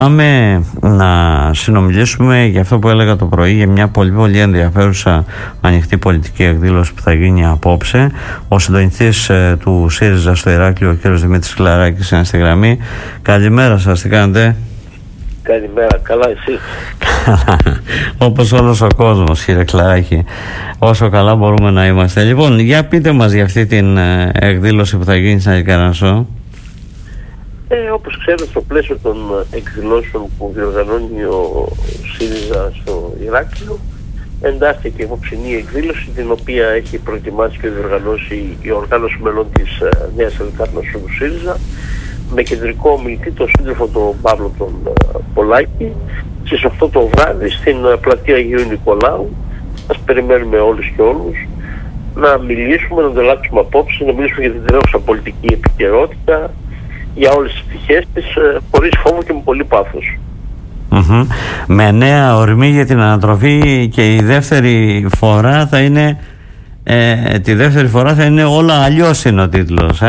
Πάμε να συνομιλήσουμε για αυτό που έλεγα το πρωί, για μια πολύ ενδιαφέρουσα ανοιχτή πολιτική εκδήλωση που θα γίνει απόψε. Ο συντονιστής του ΣΥΡΙΖΑ στο Ηράκλειο, ο κ. Δημήτρης Κλαράκης, είναι στη γραμμή. Καλημέρα σας, τι κάνετε? Καλημέρα, καλά εσείς? Καλά, όπως όλος ο κόσμος, κύριε Κλαράκη. Όσο καλά μπορούμε να είμαστε. Λοιπόν, για πείτε μας για αυτή την εκδήλωση που θα γίνει στην Αλικαρνασσό. Όπως ξέρετε, στο πλαίσιο των εκδηλώσεων που διοργανώνει ο ΣΥΡΙΖΑ στο Ηράκλειο, εντάχθηκε η υποψινή εκδήλωση, την οποία έχει προετοιμάσει και διοργανώσει η οργάνωση μελών της Νέας Αλικαρνασσού του ΣΥΡΙΖΑ, με κεντρικό ομιλητή τον σύντροφο τον Παύλο τον Πολάκη, στις 8 το βράδυ στην πλατεία Αγίου Νικολάου. Σας περιμένουμε όλους και όλους να μιλήσουμε, να ανταλλάξουμε απόψεις, να μιλήσουμε για την τρέχουσα πολιτική επικαιρότητα, για όλες τις πτυχές της, χωρίς φόβο και με πολύ πάθος. Με νέα ορμή για την ανατροφή, και η δεύτερη φορά θα είναι όλα αλλιώς, είναι ο τίτλος.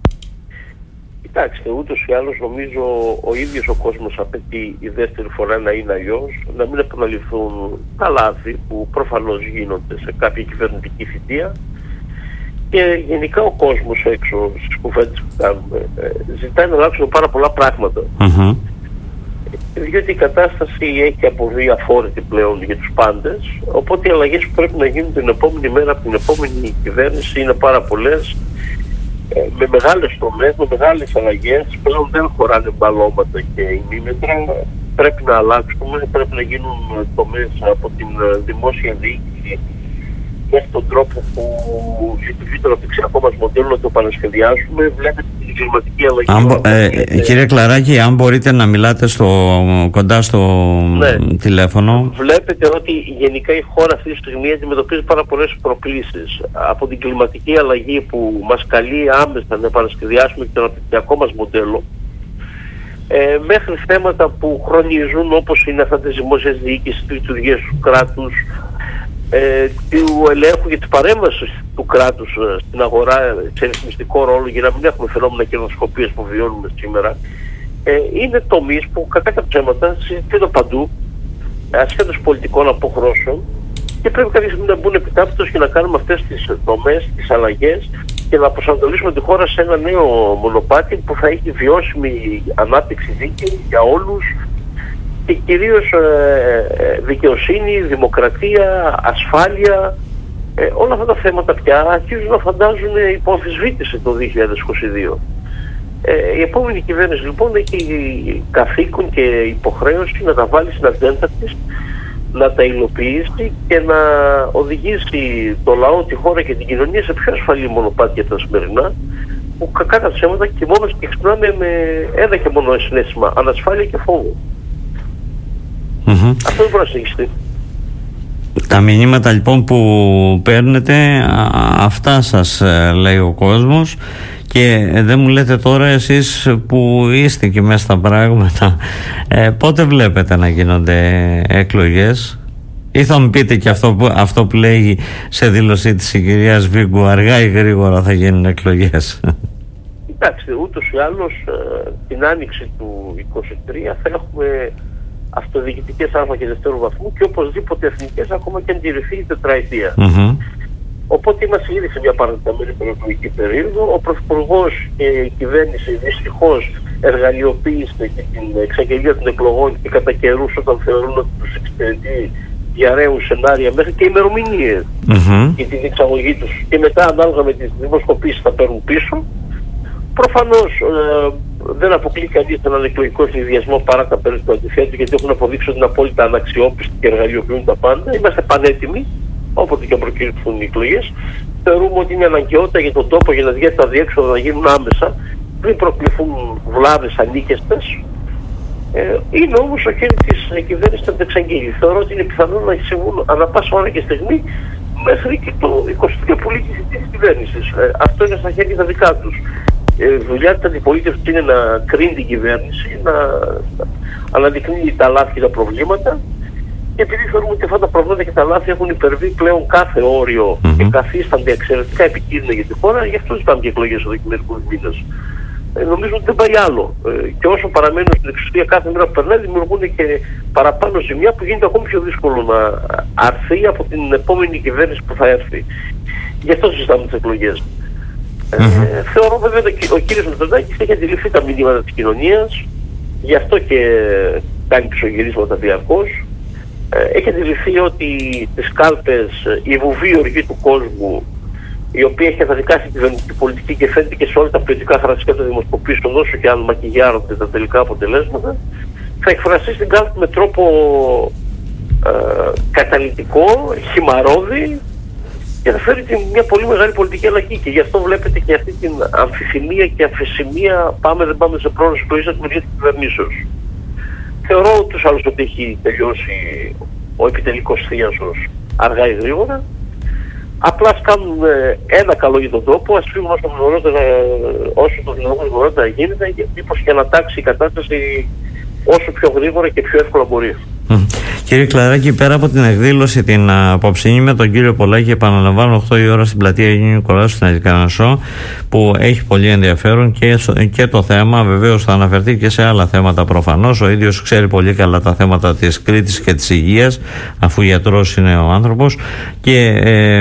Κοιτάξτε, ούτως ή άλλως νομίζω ο ίδιος ο κόσμος απαιτεί η δεύτερη φορά να είναι αλλιώς, να μην επαναληφθούν τα λάθη που προφανώς γίνονται σε κάποια κυβερνητική θητεία. Και γενικά ο κόσμος έξω στις κουβέντες που κάνουμε ζητάει να αλλάξουν πάρα πολλά πράγματα. Διότι η κατάσταση έχει αποβεί αφόρητη πλέον για τους πάντες, οπότε οι αλλαγές που πρέπει να γίνουν την επόμενη μέρα από την επόμενη κυβέρνηση είναι πάρα πολλές, με μεγάλες τομές, με μεγάλες αλλαγές. Πλέον δεν χωράνε μπαλώματα και ημίμετρα. Πρέπει να αλλάξουμε, πρέπει να γίνουν τομές από την δημόσια διοίκηση μέχρι τον τρόπο που λειτουργεί το αναπτυξιακό μας μοντέλο, να το επανασχεδιάσουμε. Βλέπετε την κλιματική αλλαγή. Κύριε Κλαράκη, αν μπορείτε να μιλάτε κοντά στο τηλέφωνο. Βλέπετε ότι γενικά η χώρα αυτή τη στιγμή αντιμετωπίζει πάρα πολλές προκλήσεις. Από την κλιματική αλλαγή που μας καλεί άμεσα να επανασχεδιάσουμε το αναπτυξιακό μας μοντέλο, μέχρι θέματα που χρονίζουν, όπως είναι αυτά της δημόσιας διοίκησης, της λειτουργίας του κράτους, του ελέγχου και της παρέμβασης του κράτους στην αγορά σε ρυθμιστικό ρόλο, για να μην έχουμε φαινόμενα κερδοσκοπίας που βιώνουμε σήμερα, είναι τομείς που κακά τα ψέματα συζητούνται παντού, ασχέτως πολιτικών αποχρώσεων, και πρέπει κάποια στιγμή να μπουν επιτάπητος και να κάνουμε αυτές τις δομές, τις αλλαγές, και να προσανατολίσουμε τη χώρα σε ένα νέο μονοπάτι που θα έχει βιώσιμη ανάπτυξη δίκαιη για όλους, και κυρίως δικαιοσύνη, δημοκρατία, ασφάλεια. Όλα αυτά τα θέματα πια αρχίζουν να φαντάζουν υπό αμφισβήτηση το 2022. Η επόμενη κυβέρνηση λοιπόν έχει καθήκον και υποχρέωση να τα βάλει στην ατζέντα της, να τα υλοποιήσει και να οδηγήσει το λαό, τη χώρα και την κοινωνία σε πιο ασφαλή μονοπάτια από τα σημερινά, που κακά τα ψέματα κοιμόμαστε και ξυπνάμε με ένα και μόνο συναίσθημα, ανασφάλεια και φόβο. Αυτό δεν μπορεί να συνεχιστεί. Τα μηνύματα λοιπόν που παίρνετε, αυτά σας λέει ο κόσμος, και δεν μου λέτε τώρα εσείς που είστε και μέσα στα πράγματα, πότε βλέπετε να γίνονται εκλογές? Ή θα μου πείτε και αυτό που λέει σε δήλωσή της η κυρία Σβίγκου, αργά ή γρήγορα θα γίνουν εκλογές? Κοιτάξτε, ούτως ή άλλως την άνοιξη του 2023 θα έχουμε αυτοδιοικητικές α και δευτέρου βαθμού, και οπωσδήποτε εθνικές, ακόμα και αν τηρηθεί η τετραετία. Οπότε είμαστε ήδη σε μια παρατεταμένη προεκλογική περίοδο. Ο Πρωθυπουργός και η κυβέρνηση δυστυχώς εργαλειοποίησε και την εξαγγελία των εκλογών, και κατά καιρούς, όταν θεωρούν ότι τους εξυπηρετεί, διαρρέουν σενάρια μέχρι και ημερομηνίες για την εξαγωγή τους, και μετά ανάλογα με τις δημοσκοπήσεις θα παίρνουν πίσω. Προφανώς δεν αποκλεί κανείς έναν εκλογικό συνδυασμό παρά τα πέρας του αντιθέτου, γιατί έχουν αποδείξει ότι είναι απόλυτα αναξιόπιστοι και εργαλειοποιούν τα πάντα. Είμαστε πανέτοιμοι, όποτε και προκύψουν οι εκλογές. Θεωρούμε ότι είναι αναγκαιότητα για τον τόπο, για να βγει τα διέξοδα να γίνουν άμεσα, πριν προκληθούν βλάβες ανίκαιστες. Είναι όμως ο χέρι της κυβέρνησης να τα εξαγγείλει. Θεωρώ ότι είναι πιθανό να συμβούν ανά πάσα ώρα και στιγμή, μέχρι και το 22 που λύγει της κυβέρνησης. Αυτό είναι στα χέρια τα δικά τους. Δουλειά της αντιπολίτευσης είναι να κρίνει την κυβέρνηση, να αναδεικνύει τα λάθη και τα προβλήματα, και επειδή θεωρούμε ότι αυτά τα προβλήματα και τα λάθη έχουν υπερβεί πλέον κάθε όριο και καθίστανται εξαιρετικά επικίνδυνα για τη χώρα, γι' αυτό ζητάμε και εκλογές εδώ και μερικούς μήνες. νομίζω ότι δεν πάει άλλο. Και όσο παραμένουν στην εξουσία κάθε μέρα που περνάει, δημιουργούν και παραπάνω ζημιά που γίνεται ακόμη πιο δύσκολο να αρθεί από την επόμενη κυβέρνηση που θα έρθει. Γι' αυτό συζητάμε τις εκλογές. Θεωρώ βέβαια ότι ο κύριος Μητσοτάκης έχει αντιληφθεί τα μηνύματα της κοινωνίας, γι' αυτό και κάνει πισωγυρίσματα διαρκώς. Έχει αντιληφθεί ότι τις κάλπες η βουβή οργή του κόσμου, η οποία έχει καταδικάσει τη κυβερνητική πολιτική και φαίνεται και σε όλα τα ποιοτικά χαρακτηριστικά των δημοσκοπήσεων, όσο και αν μακιγιάρονται τα τελικά αποτελέσματα, θα εκφραστεί στην κάλπη με τρόπο καταλυτικό, χυμαρώδη, και θα φέρει μια πολύ μεγάλη πολιτική αλλαγή. Και γι' αυτό βλέπετε και αυτή την αμφιθυμία και αμφισημία, πάμε δεν πάμε σε πρόορες εκλογές από τη μεριά της κυβερνήσεως. Θεωρώ ούτως άλλως ότι έχει τελειώσει ο επιτελικός θίασος αργά ή γρήγορα. Απλά ας κάνουν ένα καλό για τον τόπο, ας φύγουν όσο το γρηγορότερα γίνεται, μήπως και να αλλάξει η κατάσταση όσο πιο γρήγορα και πιο εύκολα μπορεί. Κύριε Κλαράκη, πέρα από την εκδήλωση την απόψινή με τον κύριο Πολάκη, επαναλαμβάνω 8 η ώρα στην πλατεία Αγίου Νικολάου στην Αττικανασσό, που έχει πολύ ενδιαφέρον και το θέμα, βεβαίως θα αναφερθεί και σε άλλα θέματα προφανώς. Ο ίδιος ξέρει πολύ καλά τα θέματα της Κρήτης και της υγείας, αφού γιατρός είναι ο άνθρωπος. Και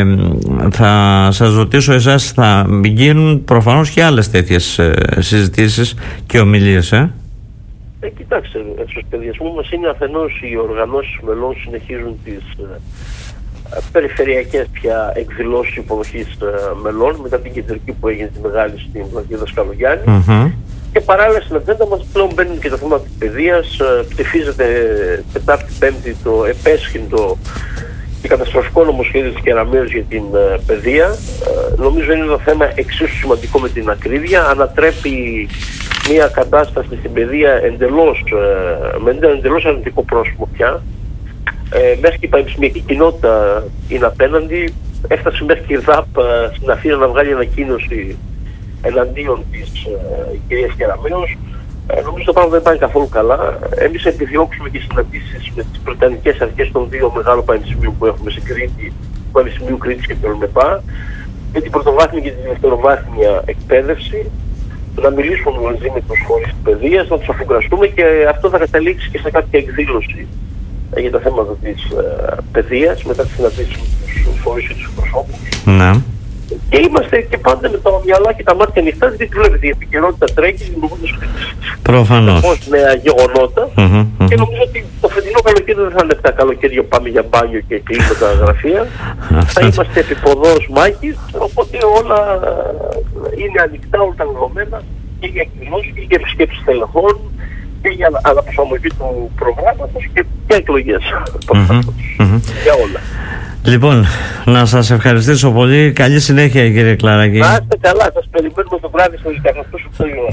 θα σας ρωτήσω εσάς, θα γίνουν προφανώς και άλλες τέτοιες συζητήσεις και ομιλίες, Κοιτάξτε, στο σχεδιασμό μας είναι αφενός οι οργανώσεις μελών συνεχίζουν τις περιφερειακές πια εκδηλώσεις υποδοχής μελών μετά την κεντρική που έγινε τη μεγάλη στην πλατεία Δασκαλογιάννη. Και παράλληλα στην ατζέντα μας πλέον μπαίνουν και τα θέματα της παιδείας. Ψηφίζεται Τετάρτη-Πέμπτη το επέσχυντο και καταστροφικό νομοσχέδιο της Κεραμέως για την παιδεία. Νομίζω είναι ένα θέμα εξίσου σημαντικό με την ακρίβεια. Ανατρέπει μια κατάσταση στην παιδεία με ένα εντελώς αρνητικό πρόσωπο πια. Μέχρι και η πανεπιστημιακή κοινότητα είναι απέναντι. Έφτασε μέχρι και η ΔΑΠ στην Αθήνα να βγάλει ανακοίνωση εναντίον της κυρίας Κεραμέως. Νομίζω το πράγμα δεν πάει καθόλου καλά. Εμείς επιδιώξουμε και συναντήσεις με τις Βρετανικές αρχές των δύο μεγάλων πανεπιστημίων που έχουμε σε Κρήτη, του Πανεπιστημίου Κρήτης και του ΕΛΜΕΠΑ, για την πρωτοβάθμια και την δευτεροβάθμια εκπαίδευση, να μιλήσουμε μαζί με τους φορείς της παιδείας, να τους αφουγκραστούμε, και αυτό θα καταλήξει και σε κάποια εκδήλωση για τα θέματα της παιδείας μετά τις συναντήσεις με τους φορείς και τους προσώπους. Και είμαστε και πάντα με τα μυαλά και τα μάτια ανοιχτά, γιατί βλέπετε η επικαιρότητα τρέχει, δημιουργούνται προφανώς νέα γεγονότα. Και νομίζω ότι το φετινό καλοκαίρι δεν θα είναι τα καλοκαίρια που πάμε για μπάνιο και κλείνουμε τα γραφεία. Θα είμαστε επιποδός μάχης, οπότε όλα είναι ανοιχτά, όλα τα δεδομένα, και για εκδηλώσεις και για επισκέψεις τελεχών και για αναπροσαρμογή του προγράμματος και εκλογές. Για όλα. Λοιπόν, να σας ευχαριστήσω πολύ. Καλή συνέχεια, κύριε Κλαράκη. Να είστε καλά, σας περιμένουμε το βράδυ στο Ιταλικό 8 η ώρα.